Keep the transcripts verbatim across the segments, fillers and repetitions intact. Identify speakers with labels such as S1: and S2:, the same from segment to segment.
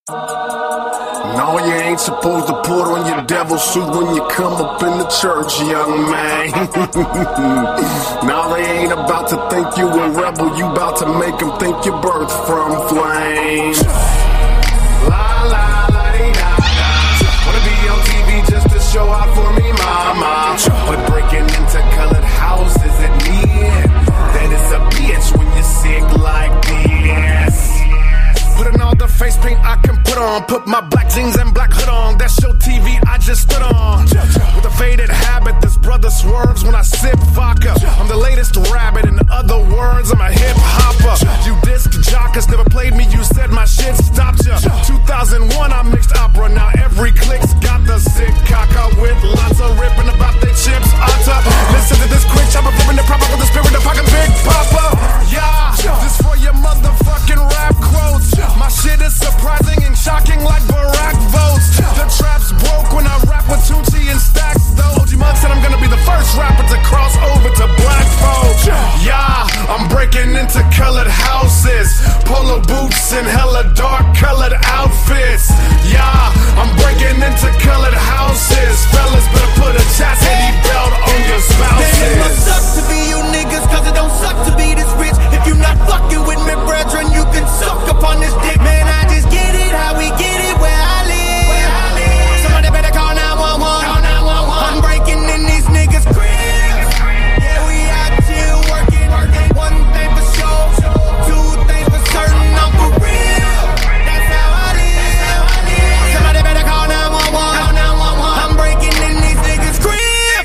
S1: No, you ain't supposed to put on your devil suit when you come up in the church, young man. Now they ain't about to think you a rebel, you about to make them think you're birthed from flames. La la la dee da da. Wanna be on T V just to show out for me, mama. But breaking into colored houses at me, that is a bitch when you're sick like this. Putting all the face paint I can put on, put my black jeans and black hood on. That's your T V I just stood on. With a faded habit, this brother swerves when I sip vodka. I'm the latest rabbit, in other words, I'm a hip hopper. You disc jockers never played me, you said my shit stopped ya. two thousand one I mixed opera, now every click's got the sick caca with lots of ripping about they chips on top. Listen to this quick chopper, flipping the proper with the spirit of fucking Big Papa. Yeah, this for your motherfucking rap quotes. My shit is surprising and shocking like Barack votes. The trap's broke when I rap with Tucci and Stacks though. O G Mug said I'm gonna be the first rapper to cross over to black folks. Yeah, I'm breaking into colored houses, polo boots and hella dark colored outfits. Yeah, I'm breaking into colored houses. Fellas better put a chastity belt on your spouses.
S2: Man, it must suck to be you niggas, cause it don't suck to be this rich. If you not fucking with me, brethren, you can suck upon this dick. Man, I just get it, how we get it, where I live. Where I live. Somebody better call nine one one. Call nine one one. I'm breaking in these niggas' cribs. Yeah, we out here working. working. One thing for sure, two things for certain, I'm for real. That's how I live. Somebody better call nine one one. Call nine one one. I'm breaking in these niggas' cribs.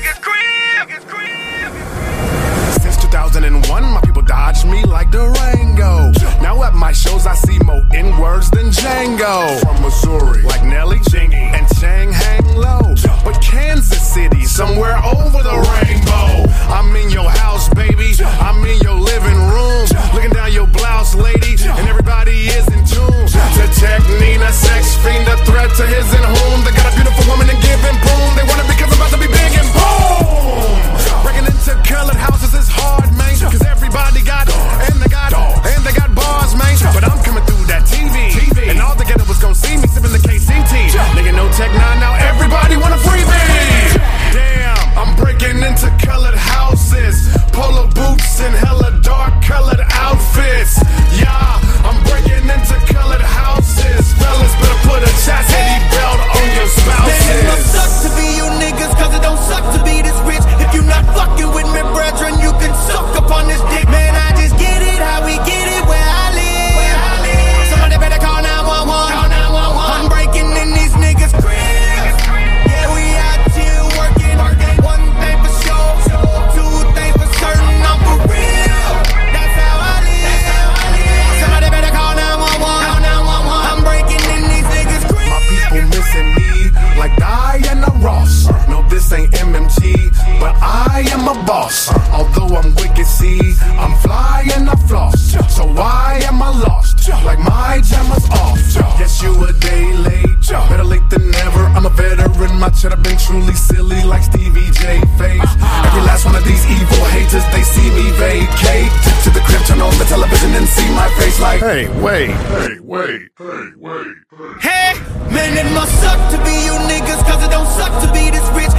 S1: Since two thousand one, my people dodged me like Durango. Now at my shows, I see more N-words than Django. From Missouri, like Nelly, Chingy, and Chang hang low. But Kansas City, somewhere over the rainbow. I'm in your house, baby. I'm in your living room. Looking down your blouse, lady, and everybody is in tune. To check Nina, sex fiend, a threat to his and whom. They got a beautiful woman and giving boom. They want it because I'm about to be big and boom. Breaking into colored houses is hard, man. Cause everybody got, and they got, and they got bars, man. But I'm coming through that T V, and all the ghetto was gonna see me sipping the K C T. Nigga, no tech nine, now everybody want a freebie. Damn, I'm breaking into colored houses, polo boots and hella dark colored outfits. Yeah, I'm breaking into colored houses. Fellas better put a chastity belt on your spouses.
S2: Man, it must suck to be you niggas, cause it don't suck to be this rich. If you not fucking with me, brethren, you can suck upon this dick. Man, I just get it, how we get it, where I live. Where I live. Somebody better call nine one one. Call nine one one. I'm breaking in these niggas' cribs. Yeah, we out here working. working. One thing for sure, two things for certain, I'm for real. That's how I live. Somebody better call nine one one. Call nine one one. I'm breaking in these niggas' cribs.
S1: My people missing me like Diana Ross. No, this ain't M M G, but I am a boss. Although I'm wicked, see, I'm fly and I floss. So why am I lost? Like my jammer's off. Yes, you a day late. Better late than never. I'm a veteran. My cheddar been truly silly like Stevie J face. Every last one of these evil haters, they see me vacate. To the crib, turn on the television and see my face like, hey, wait, hey, wait, hey, wait.
S2: Hey, man, it must suck to be you niggas, cause it don't suck to be this rich.